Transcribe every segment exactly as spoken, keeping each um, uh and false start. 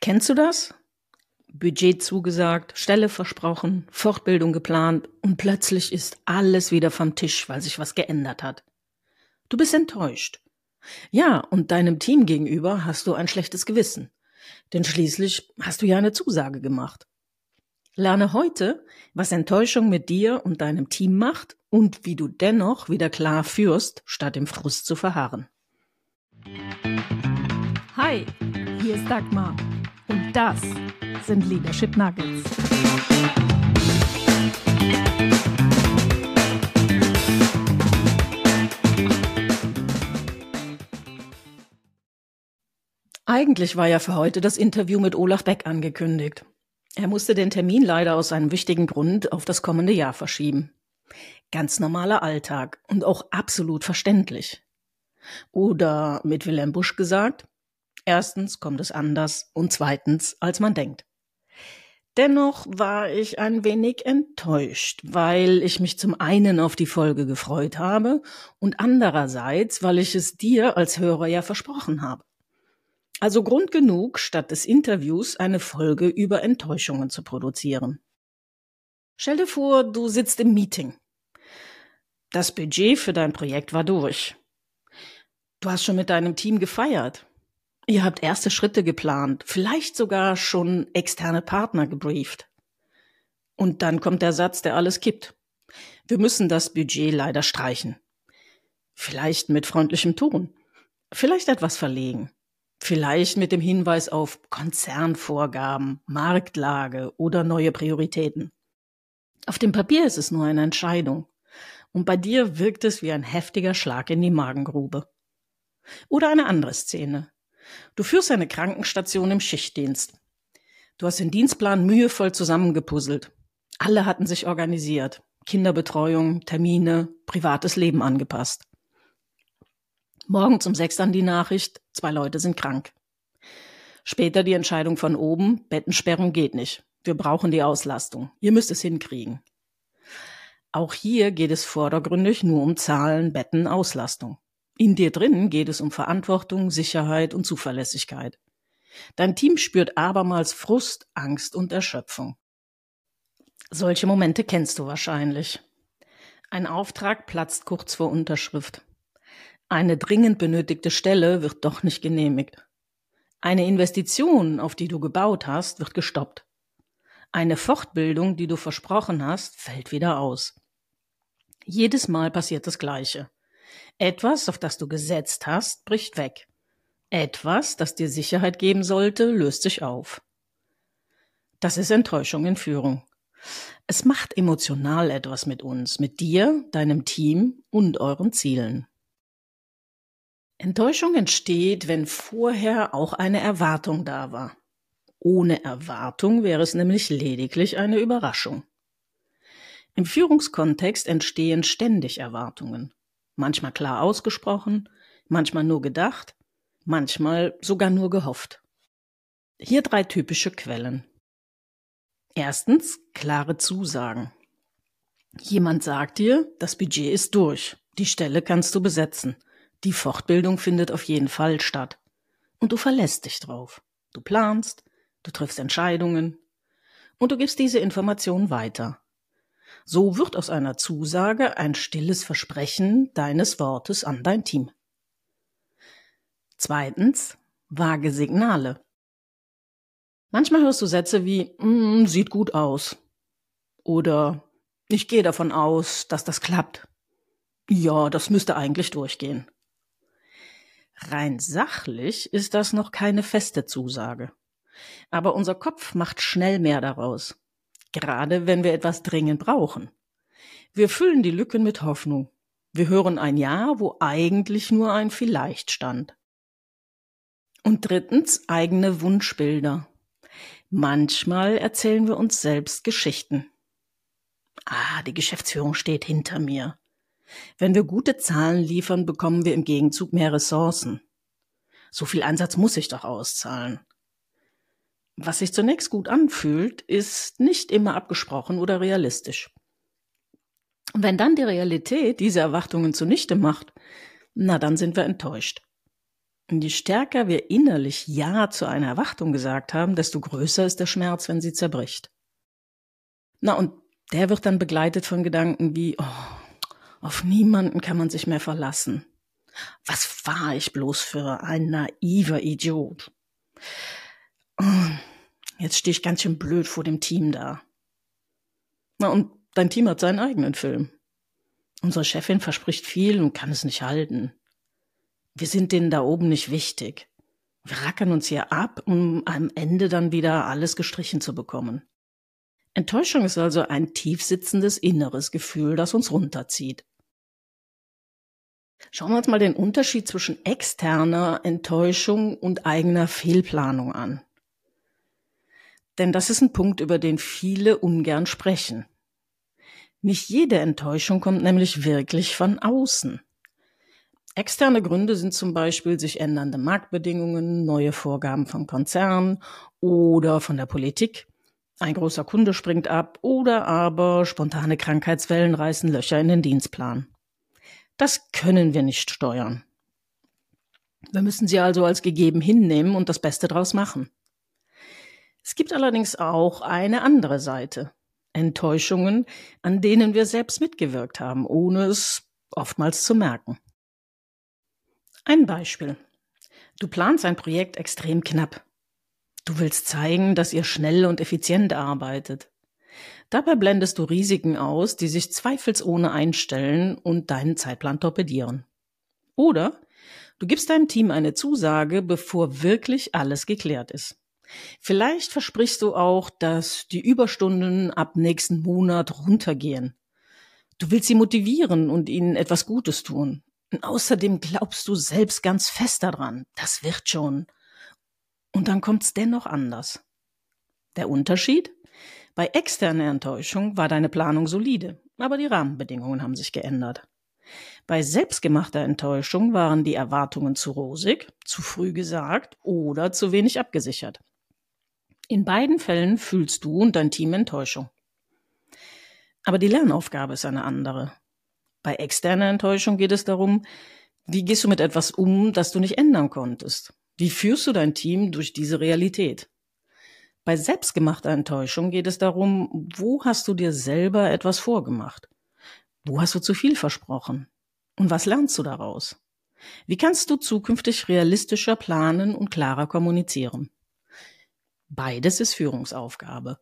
Kennst du das? Budget zugesagt, Stelle versprochen, Fortbildung geplant und plötzlich ist alles wieder vom Tisch, weil sich was geändert hat. Du bist enttäuscht. Ja, und deinem Team gegenüber hast du ein schlechtes Gewissen. Denn schließlich hast du ja eine Zusage gemacht. Lerne heute, was Enttäuschung mit dir und deinem Team macht und wie du dennoch wieder klar führst, statt im Frust zu verharren. Hi, hier ist Dagmar und das sind Leadership Nuggets. Eigentlich war ja für heute das Interview mit Olaf Beck angekündigt. Er musste den Termin leider aus einem wichtigen Grund auf das kommende Jahr verschieben. Ganz normaler Alltag und auch absolut verständlich. Oder mit Wilhelm Busch gesagt, erstens kommt es anders und zweitens, als man denkt. Dennoch war ich ein wenig enttäuscht, weil ich mich zum einen auf die Folge gefreut habe und andererseits, weil ich es dir als Hörer ja versprochen habe. Also Grund genug, statt des Interviews eine Folge über Enttäuschungen zu produzieren. Stell dir vor, du sitzt im Meeting. Das Budget für dein Projekt war durch. Du hast schon mit deinem Team gefeiert. Ihr habt erste Schritte geplant, vielleicht sogar schon externe Partner gebrieft. Und dann kommt der Satz, der alles kippt. Wir müssen das Budget leider streichen. Vielleicht mit freundlichem Ton. Vielleicht etwas verlegen. Vielleicht mit dem Hinweis auf Konzernvorgaben, Marktlage oder neue Prioritäten. Auf dem Papier ist es nur eine Entscheidung. Und bei dir wirkt es wie ein heftiger Schlag in die Magengrube. Oder eine andere Szene. Du führst eine Krankenstation im Schichtdienst. Du hast den Dienstplan mühevoll zusammengepuzzelt. Alle hatten sich organisiert. Kinderbetreuung, Termine, privates Leben angepasst. Morgens um sechs dann die Nachricht, zwei Leute sind krank. Später die Entscheidung von oben, Bettensperrung geht nicht. Wir brauchen die Auslastung. Ihr müsst es hinkriegen. Auch hier geht es vordergründig nur um Zahlen, Betten, Auslastung. In dir drin geht es um Verantwortung, Sicherheit und Zuverlässigkeit. Dein Team spürt abermals Frust, Angst und Erschöpfung. Solche Momente kennst du wahrscheinlich. Ein Auftrag platzt kurz vor Unterschrift. Eine dringend benötigte Stelle wird doch nicht genehmigt. Eine Investition, auf die du gebaut hast, wird gestoppt. Eine Fortbildung, die du versprochen hast, fällt wieder aus. Jedes Mal passiert das Gleiche. Etwas, auf das du gesetzt hast, bricht weg. Etwas, das dir Sicherheit geben sollte, löst sich auf. Das ist Enttäuschung in Führung. Es macht emotional etwas mit uns, mit dir, deinem Team und euren Zielen. Enttäuschung entsteht, wenn vorher auch eine Erwartung da war. Ohne Erwartung wäre es nämlich lediglich eine Überraschung. Im Führungskontext entstehen ständig Erwartungen. Manchmal klar ausgesprochen, manchmal nur gedacht, manchmal sogar nur gehofft. Hier drei typische Quellen. Erstens, klare Zusagen. Jemand sagt dir, das Budget ist durch, die Stelle kannst du besetzen. Die Fortbildung findet auf jeden Fall statt. Und du verlässt dich drauf. Du planst, du triffst Entscheidungen und du gibst diese Information weiter. So wird aus einer Zusage ein stilles Versprechen deines Wortes an dein Team. Zweitens, vage Signale. Manchmal hörst du Sätze wie, mm, sieht gut aus. Oder, ich gehe davon aus, dass das klappt. Ja, das müsste eigentlich durchgehen. Rein sachlich ist das noch keine feste Zusage. Aber unser Kopf macht schnell mehr daraus. Gerade wenn wir etwas dringend brauchen. Wir füllen die Lücken mit Hoffnung. Wir hören ein Ja, wo eigentlich nur ein Vielleicht stand. Und drittens, eigene Wunschbilder. Manchmal erzählen wir uns selbst Geschichten. Ah, die Geschäftsführung steht hinter mir. Wenn wir gute Zahlen liefern, bekommen wir im Gegenzug mehr Ressourcen. So viel Einsatz muss ich doch auszahlen. Was sich zunächst gut anfühlt, ist nicht immer abgesprochen oder realistisch. Und wenn dann die Realität diese Erwartungen zunichte macht, na dann sind wir enttäuscht. Und je stärker wir innerlich Ja zu einer Erwartung gesagt haben, desto größer ist der Schmerz, wenn sie zerbricht. Na, und der wird dann begleitet von Gedanken wie, oh, auf niemanden kann man sich mehr verlassen. Was war ich bloß für ein naiver Idiot? Oh, jetzt stehe ich ganz schön blöd vor dem Team da. Na, und dein Team hat seinen eigenen Film. Unsere Chefin verspricht viel und kann es nicht halten. Wir sind denen da oben nicht wichtig. Wir rackern uns hier ab, um am Ende dann wieder alles gestrichen zu bekommen. Enttäuschung ist also ein tiefsitzendes inneres Gefühl, das uns runterzieht. Schauen wir uns mal den Unterschied zwischen externer Enttäuschung und eigener Fehlplanung an. Denn das ist ein Punkt, über den viele ungern sprechen. Nicht jede Enttäuschung kommt nämlich wirklich von außen. Externe Gründe sind zum Beispiel sich ändernde Marktbedingungen, neue Vorgaben vom Konzern oder von der Politik. Ein großer Kunde springt ab oder aber spontane Krankheitswellen reißen Löcher in den Dienstplan. Das können wir nicht steuern. Wir müssen sie also als gegeben hinnehmen und das Beste draus machen. Es gibt allerdings auch eine andere Seite. Enttäuschungen, an denen wir selbst mitgewirkt haben, ohne es oftmals zu merken. Ein Beispiel. Du planst ein Projekt extrem knapp. Du willst zeigen, dass ihr schnell und effizient arbeitet. Dabei blendest du Risiken aus, die sich zweifelsohne einstellen und deinen Zeitplan torpedieren. Oder du gibst deinem Team eine Zusage, bevor wirklich alles geklärt ist. Vielleicht versprichst du auch, dass die Überstunden ab nächsten Monat runtergehen. Du willst sie motivieren und ihnen etwas Gutes tun. Und außerdem glaubst du selbst ganz fest daran, das wird schon. Und dann kommt's dennoch anders. Der Unterschied? Bei externer Enttäuschung war deine Planung solide, aber die Rahmenbedingungen haben sich geändert. Bei selbstgemachter Enttäuschung waren die Erwartungen zu rosig, zu früh gesagt oder zu wenig abgesichert. In beiden Fällen fühlst du und dein Team Enttäuschung. Aber die Lernaufgabe ist eine andere. Bei externer Enttäuschung geht es darum, wie gehst du mit etwas um, das du nicht ändern konntest? Wie führst du dein Team durch diese Realität? Bei selbstgemachter Enttäuschung geht es darum, wo hast du dir selber etwas vorgemacht? Wo hast du zu viel versprochen? Und was lernst du daraus? Wie kannst du zukünftig realistischer planen und klarer kommunizieren? Beides ist Führungsaufgabe.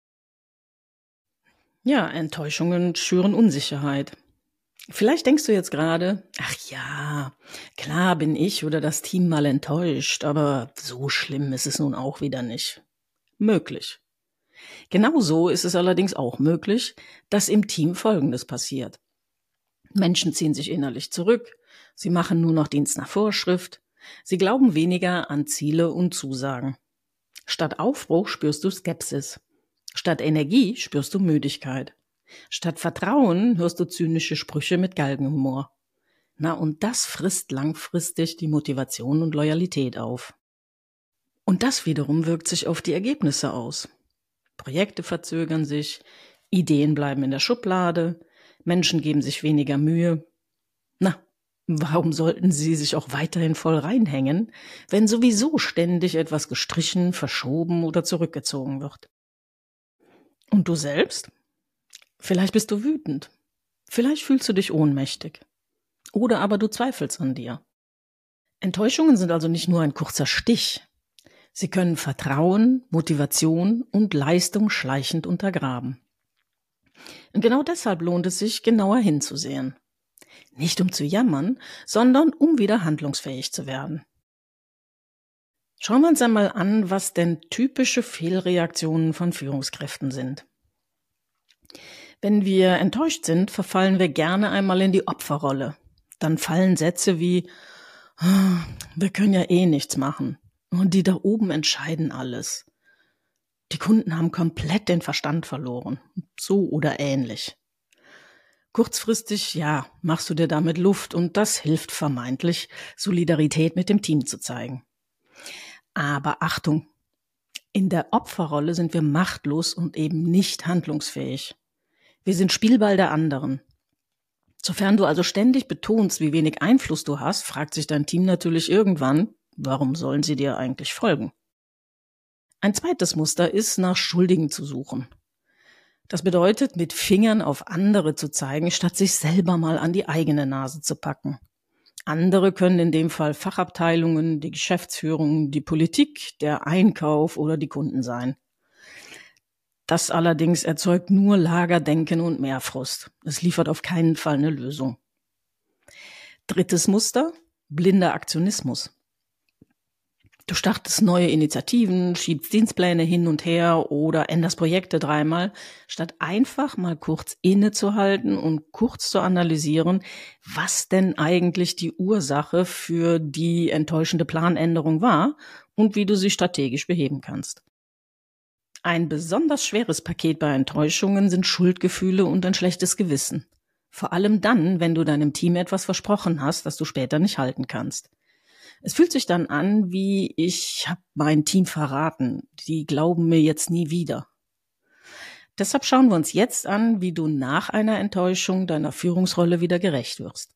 Ja, Enttäuschungen schüren Unsicherheit. Vielleicht denkst du jetzt gerade, ach ja, klar bin ich oder das Team mal enttäuscht, aber so schlimm ist es nun auch wieder nicht. Möglich. Genauso ist es allerdings auch möglich, dass im Team Folgendes passiert. Menschen ziehen sich innerlich zurück, sie machen nur noch Dienst nach Vorschrift, sie glauben weniger an Ziele und Zusagen. Statt Aufbruch spürst du Skepsis. Statt Energie spürst du Müdigkeit. Statt Vertrauen hörst du zynische Sprüche mit Galgenhumor. Na, und das frisst langfristig die Motivation und Loyalität auf. Und das wiederum wirkt sich auf die Ergebnisse aus. Projekte verzögern sich, Ideen bleiben in der Schublade, Menschen geben sich weniger Mühe. Na, warum sollten sie sich auch weiterhin voll reinhängen, wenn sowieso ständig etwas gestrichen, verschoben oder zurückgezogen wird? Und du selbst? Vielleicht bist du wütend. Vielleicht fühlst du dich ohnmächtig. Oder aber du zweifelst an dir. Enttäuschungen sind also nicht nur ein kurzer Stich. Sie können Vertrauen, Motivation und Leistung schleichend untergraben. Und genau deshalb lohnt es sich, genauer hinzusehen. Nicht um zu jammern, sondern um wieder handlungsfähig zu werden. Schauen wir uns einmal an, was denn typische Fehlreaktionen von Führungskräften sind. Wenn wir enttäuscht sind, verfallen wir gerne einmal in die Opferrolle. Dann fallen Sätze wie, wir können ja eh nichts machen und die da oben entscheiden alles. Die Kunden haben komplett den Verstand verloren, so oder ähnlich. Kurzfristig, ja, machst du dir damit Luft und das hilft vermeintlich, Solidarität mit dem Team zu zeigen. Aber Achtung, in der Opferrolle sind wir machtlos und eben nicht handlungsfähig. Wir sind Spielball der anderen. Sofern du also ständig betonst, wie wenig Einfluss du hast, fragt sich dein Team natürlich irgendwann, warum sollen sie dir eigentlich folgen? Ein zweites Muster ist, nach Schuldigen zu suchen. Das bedeutet, mit Fingern auf andere zu zeigen, statt sich selber mal an die eigene Nase zu packen. Andere können in dem Fall Fachabteilungen, die Geschäftsführung, die Politik, der Einkauf oder die Kunden sein. Das allerdings erzeugt nur Lagerdenken und mehr Frust. Es liefert auf keinen Fall eine Lösung. Drittes Muster: blinder Aktionismus. Du startest neue Initiativen, schiebst Dienstpläne hin und her oder änderst Projekte dreimal, statt einfach mal kurz innezuhalten und kurz zu analysieren, was denn eigentlich die Ursache für die enttäuschende Planänderung war und wie du sie strategisch beheben kannst. Ein besonders schweres Paket bei Enttäuschungen sind Schuldgefühle und ein schlechtes Gewissen. Vor allem dann, wenn du deinem Team etwas versprochen hast, das du später nicht halten kannst. Es fühlt sich dann an, wie ich habe mein Team verraten. Die glauben mir jetzt nie wieder. Deshalb schauen wir uns jetzt an, wie du nach einer Enttäuschung deiner Führungsrolle wieder gerecht wirst.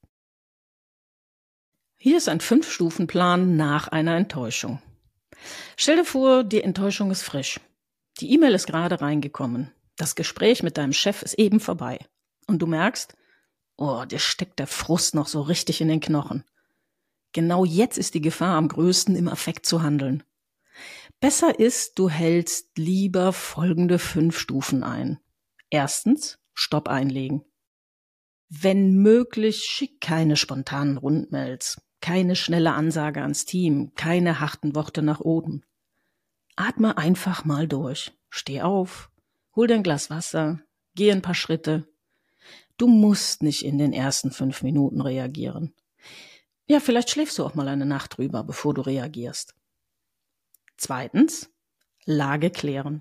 Hier ist ein Fünf-Stufen-Plan nach einer Enttäuschung. Stell dir vor, die Enttäuschung ist frisch. Die E-Mail ist gerade reingekommen. Das Gespräch mit deinem Chef ist eben vorbei. Und du merkst, oh, dir steckt der Frust noch so richtig in den Knochen. Genau jetzt ist die Gefahr am größten, im Affekt zu handeln. Besser ist, du hältst lieber folgende fünf Stufen ein. Erstens, Stopp einlegen. Wenn möglich, schick keine spontanen Rundmails, keine schnelle Ansage ans Team, keine harten Worte nach oben. Atme einfach mal durch. Steh auf, hol dir ein Glas Wasser, geh ein paar Schritte. Du musst nicht in den ersten fünf Minuten reagieren. Ja, vielleicht schläfst du auch mal eine Nacht drüber, bevor du reagierst. Zweitens, Lage klären.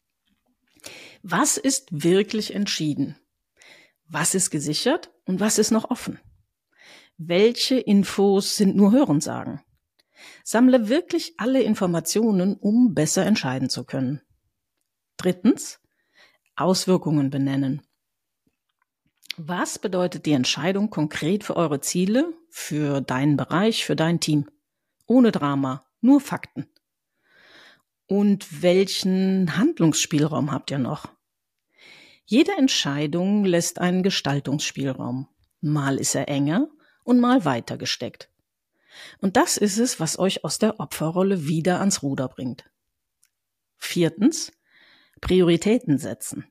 Was ist wirklich entschieden? Was ist gesichert und was ist noch offen? Welche Infos sind nur Hörensagen? Sammle wirklich alle Informationen, um besser entscheiden zu können. Drittens, Auswirkungen benennen. Was bedeutet die Entscheidung konkret für eure Ziele, für deinen Bereich, für dein Team? Ohne Drama, nur Fakten. Und welchen Handlungsspielraum habt ihr noch? Jede Entscheidung lässt einen Gestaltungsspielraum. Mal ist er enger und mal weiter gesteckt. Und das ist es, was euch aus der Opferrolle wieder ans Ruder bringt. Viertens, Prioritäten setzen.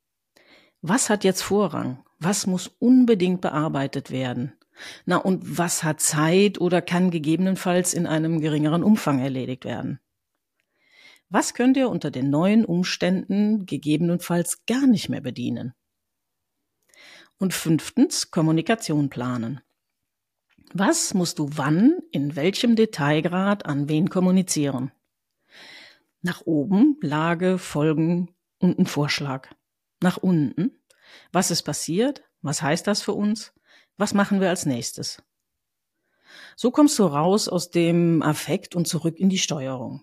Was hat jetzt Vorrang? Was muss unbedingt bearbeitet werden? Na, und was hat Zeit oder kann gegebenenfalls in einem geringeren Umfang erledigt werden? Was könnt ihr unter den neuen Umständen gegebenenfalls gar nicht mehr bedienen? Und fünftens, Kommunikation planen. Was musst du wann, in welchem Detailgrad an wen kommunizieren? Nach oben, Lage, Folgen und ein Vorschlag. Nach unten, was ist passiert? Was heißt das für uns? Was machen wir als nächstes? So kommst du raus aus dem Affekt und zurück in die Steuerung.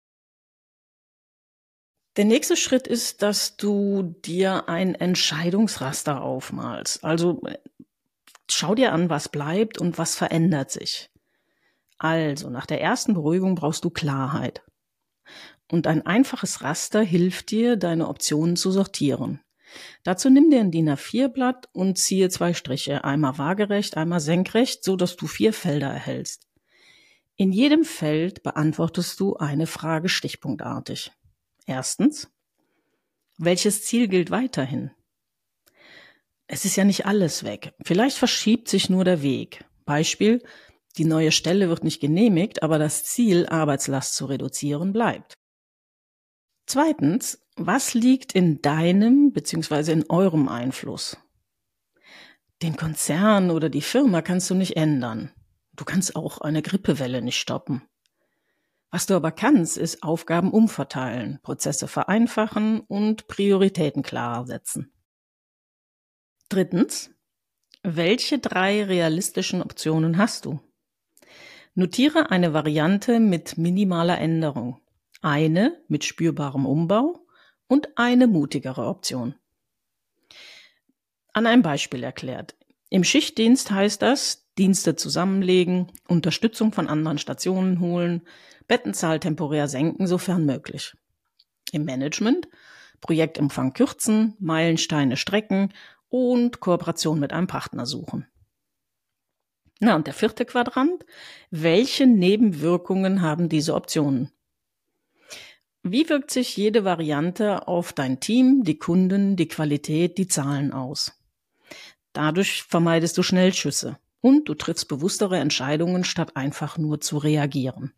Der nächste Schritt ist, dass du dir ein Entscheidungsraster aufmalst. Also schau dir an, was bleibt und was verändert sich. Also nach der ersten Beruhigung brauchst du Klarheit. Und ein einfaches Raster hilft dir, deine Optionen zu sortieren. Dazu nimm dir ein D I N A vier Blatt und ziehe zwei Striche, einmal waagerecht, einmal senkrecht, so dass du vier Felder erhältst. In jedem Feld beantwortest du eine Frage stichpunktartig. Erstens, welches Ziel gilt weiterhin? Es ist ja nicht alles weg. Vielleicht verschiebt sich nur der Weg. Beispiel, die neue Stelle wird nicht genehmigt, aber das Ziel, Arbeitslast zu reduzieren, bleibt. Zweitens, was liegt in deinem bzw. in eurem Einfluss? Den Konzern oder die Firma kannst du nicht ändern. Du kannst auch eine Grippewelle nicht stoppen. Was du aber kannst, ist Aufgaben umverteilen, Prozesse vereinfachen und Prioritäten klarer setzen. Drittens, welche drei realistischen Optionen hast du? Notiere eine Variante mit minimaler Änderung, eine mit spürbarem Umbau und eine mutigere Option. An einem Beispiel erklärt. Im Schichtdienst heißt das, Dienste zusammenlegen, Unterstützung von anderen Stationen holen, Bettenzahl temporär senken, sofern möglich. Im Management Projektumfang kürzen, Meilensteine strecken und Kooperation mit einem Partner suchen. Na, und der vierte Quadrant, welche Nebenwirkungen haben diese Optionen? Wie wirkt sich jede Variante auf dein Team, die Kunden, die Qualität, die Zahlen aus? Dadurch vermeidest du Schnellschüsse und du triffst bewusstere Entscheidungen, statt einfach nur zu reagieren.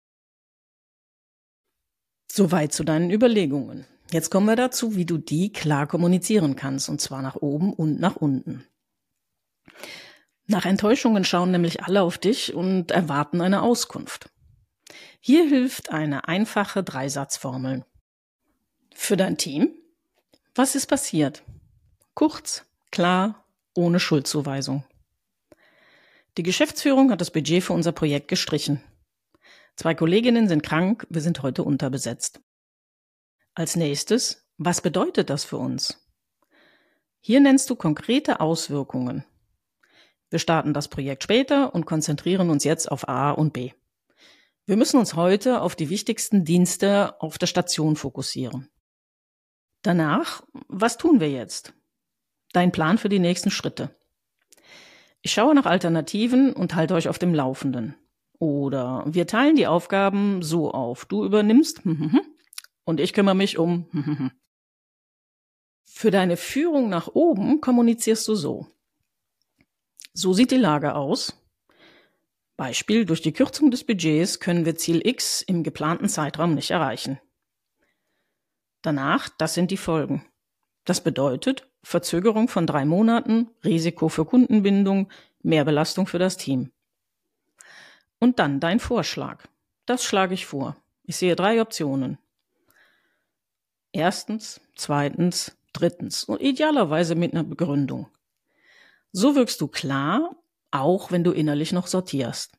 Soweit zu deinen Überlegungen. Jetzt kommen wir dazu, wie du die klar kommunizieren kannst, und zwar nach oben und nach unten. Nach Enttäuschungen schauen nämlich alle auf dich und erwarten eine Auskunft. Hier hilft eine einfache Dreisatzformel. Für dein Team: Was ist passiert? Kurz, klar, ohne Schuldzuweisung. Die Geschäftsführung hat das Budget für unser Projekt gestrichen. Zwei Kolleginnen sind krank, wir sind heute unterbesetzt. Als nächstes, was bedeutet das für uns? Hier nennst du konkrete Auswirkungen. Wir starten das Projekt später und konzentrieren uns jetzt auf A und B. Wir müssen uns heute auf die wichtigsten Dienste auf der Station fokussieren. Danach, was tun wir jetzt? Dein Plan für die nächsten Schritte. Ich schaue nach Alternativen und halte euch auf dem Laufenden. Oder wir teilen die Aufgaben so auf. Du übernimmst und ich kümmere mich um. Für deine Führung nach oben kommunizierst du so. So sieht die Lage aus. Beispiel: Durch die Kürzung des Budgets können wir Ziel X im geplanten Zeitraum nicht erreichen. Danach, das sind die Folgen. Das bedeutet Verzögerung von drei Monaten, Risiko für Kundenbindung, Mehrbelastung für das Team. Und dann dein Vorschlag. Das schlage ich vor. Ich sehe drei Optionen. Erstens, zweitens, drittens und idealerweise mit einer Begründung. So wirkst du klar, auch wenn du innerlich noch sortierst.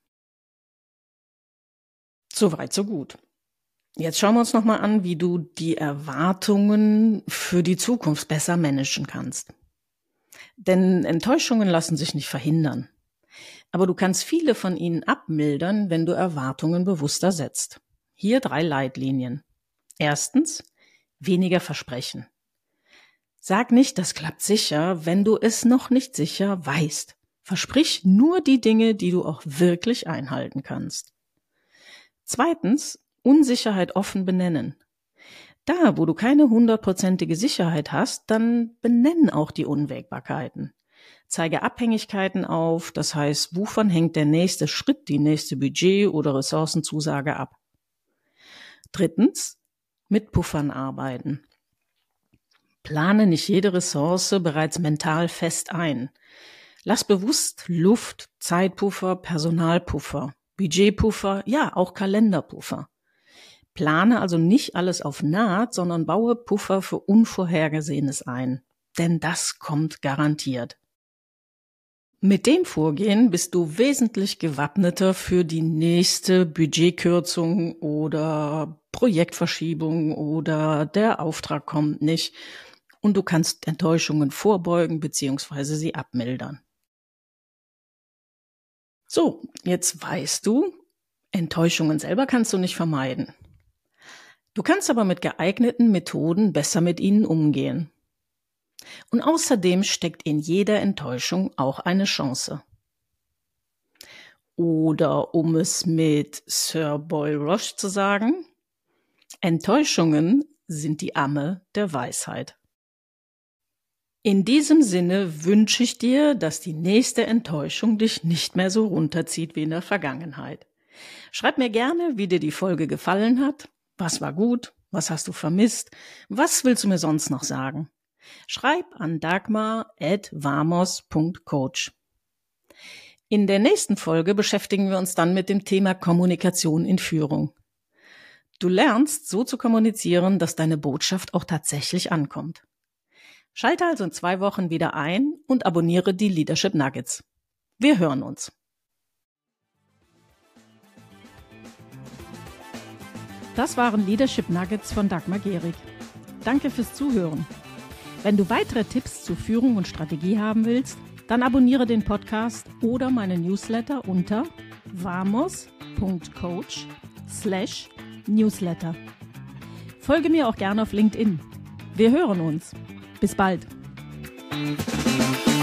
Soweit, so gut. Jetzt schauen wir uns nochmal an, wie du die Erwartungen für die Zukunft besser managen kannst. Denn Enttäuschungen lassen sich nicht verhindern. Aber du kannst viele von ihnen abmildern, wenn du Erwartungen bewusster setzt. Hier drei Leitlinien. Erstens, weniger versprechen. Sag nicht, das klappt sicher, wenn du es noch nicht sicher weißt. Versprich nur die Dinge, die du auch wirklich einhalten kannst. Zweitens, Unsicherheit offen benennen. Da, wo du keine hundertprozentige Sicherheit hast, dann benenn auch die Unwägbarkeiten. Zeige Abhängigkeiten auf, das heißt, wovon hängt der nächste Schritt, die nächste Budget- oder Ressourcenzusage ab. Drittens, mit Puffern arbeiten. Plane nicht jede Ressource bereits mental fest ein. Lass bewusst Luft, Zeitpuffer, Personalpuffer, Budgetpuffer, ja, auch Kalenderpuffer. Plane also nicht alles auf Naht, sondern baue Puffer für Unvorhergesehenes ein. Denn das kommt garantiert. Mit dem Vorgehen bist du wesentlich gewappneter für die nächste Budgetkürzung oder Projektverschiebung oder der Auftrag kommt nicht und du kannst Enttäuschungen vorbeugen bzw. sie abmildern. So, jetzt weißt du, Enttäuschungen selber kannst du nicht vermeiden. Du kannst aber mit geeigneten Methoden besser mit ihnen umgehen. Und außerdem steckt in jeder Enttäuschung auch eine Chance. Oder um es mit Sir Boyle Roche zu sagen, Enttäuschungen sind die Amme der Weisheit. In diesem Sinne wünsche ich dir, dass die nächste Enttäuschung dich nicht mehr so runterzieht wie in der Vergangenheit. Schreib mir gerne, wie dir die Folge gefallen hat. Was war gut? Was hast du vermisst? Was willst du mir sonst noch sagen? Schreib an dagmar at vamos punkt coach. In der nächsten Folge beschäftigen wir uns dann mit dem Thema Kommunikation in Führung. Du lernst, so zu kommunizieren, dass deine Botschaft auch tatsächlich ankommt. Schalte also in zwei Wochen wieder ein und abonniere die Leadership Nuggets. Wir hören uns. Das waren Leadership Nuggets von Dagmar Gehrig. Danke fürs Zuhören. Wenn du weitere Tipps zu Führung und Strategie haben willst, Dann abonniere den Podcast oder meine Newsletter unter vamos.coach slash newsletter. Folge mir auch gerne auf LinkedIn. Wir hören uns. Bis bald.